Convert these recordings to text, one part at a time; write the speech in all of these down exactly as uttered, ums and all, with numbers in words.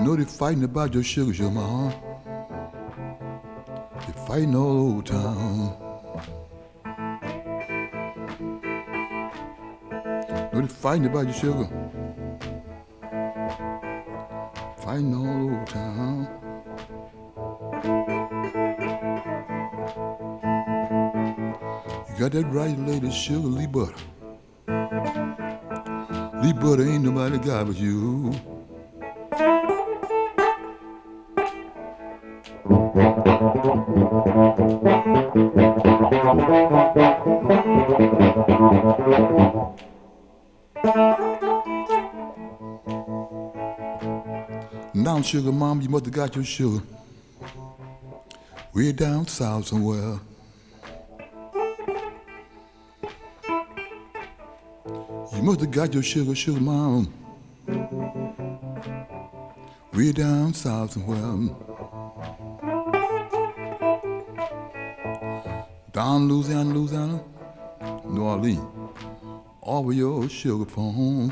know they fighting about your sugar, sugar mama. They fighting all over town. Know they fighting about your sugar. Fighting all over town. You got that right lady, sugar, Lee Butter. Lee Butter ain't nobody got but you. Now, sugar mom, you must have got your sugar way down south somewhere. You must have got your sugar, sugar mom, way down south somewhere. Down Louisiana, Louisiana, New Orleans, over your sugar phone.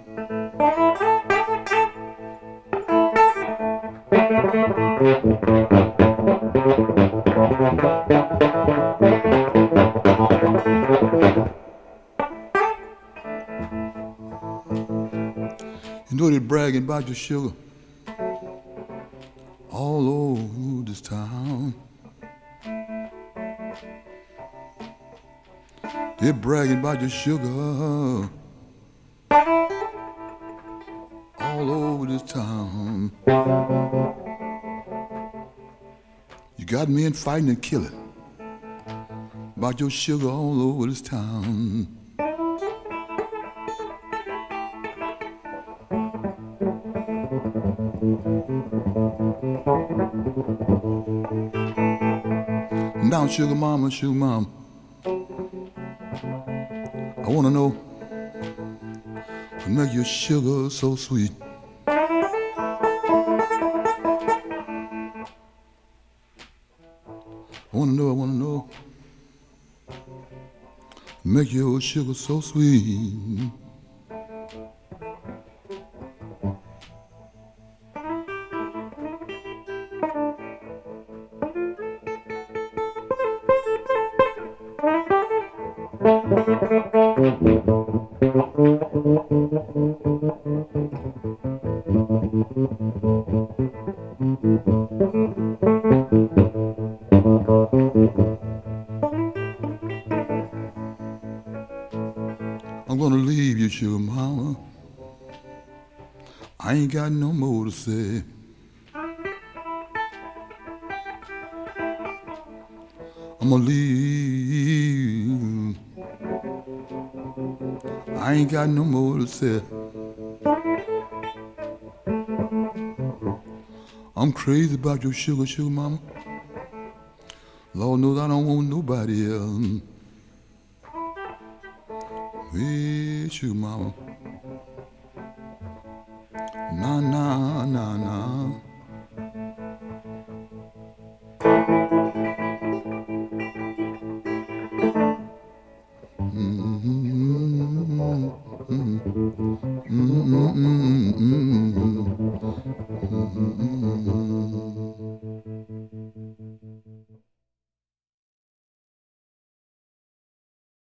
You know they bragging about your sugar all over this town. They're bragging about your sugar all over this town. You got men fighting and killing about your sugar all over this town. Now, sugar mama, sugar mama, I wanna know what make your sugar so sweet. I wanna know, I wanna know, make your sugar so sweet. I'm gonna leave you, sugar mama. I ain't got no more to say. I'm gonna leave. I ain't got no more to say. I'm crazy about your sugar, sugar mama. Lord knows I don't want nobody else. Hey, sugar mama. Nah, nah, nah, nah.